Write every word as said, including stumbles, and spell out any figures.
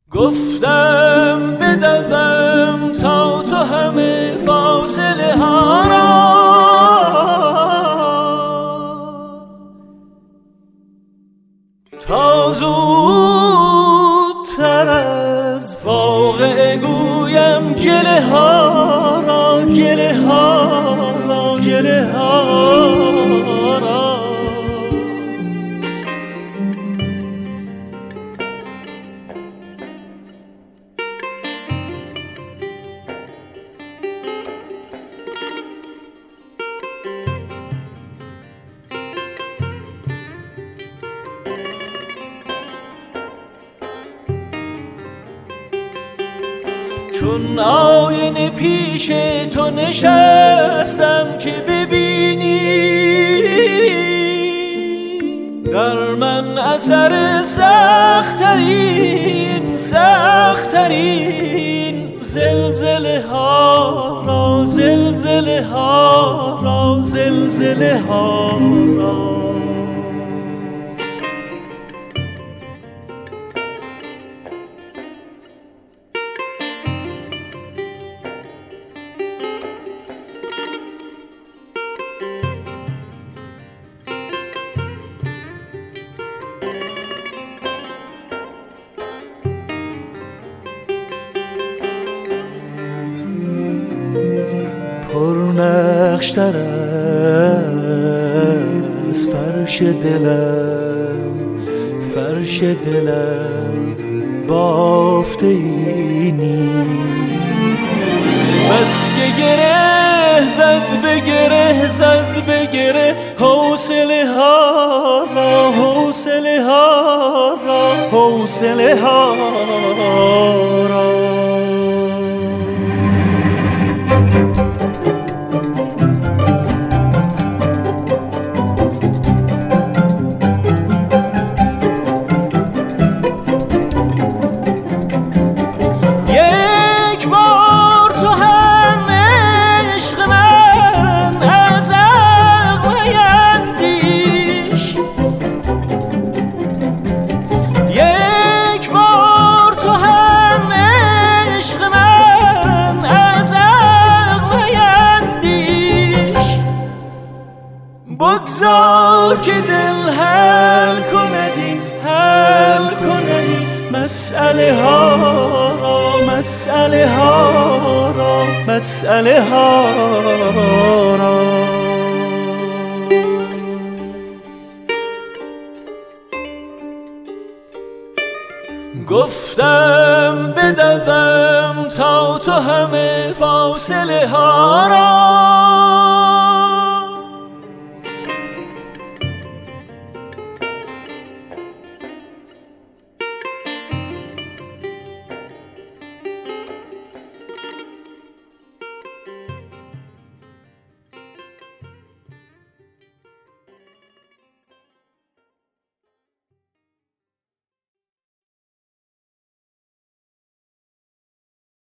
گفتم بدوم تا تو همه فاصله ها را تا زودتر از واقع گویم گله ها را گله ها را گله ها را. چون آینه پیش تو نشستم که ببینی در من اثر سخت‌ترین سخت‌ترین زلزله ها را زلزله ها را زلزله ها را. پرنقش‌تر از فرش دلم فرش دلم بافته ای نیست. بس که گره زد به گره زد به گره حوصله ها را حوصله ها را حوصله ها را. بگذار که دل حل کندی حل کندی مسئله ها را مسئله ها را مسئله ها را. گفتم بدوم تا تو همه فاصله ها را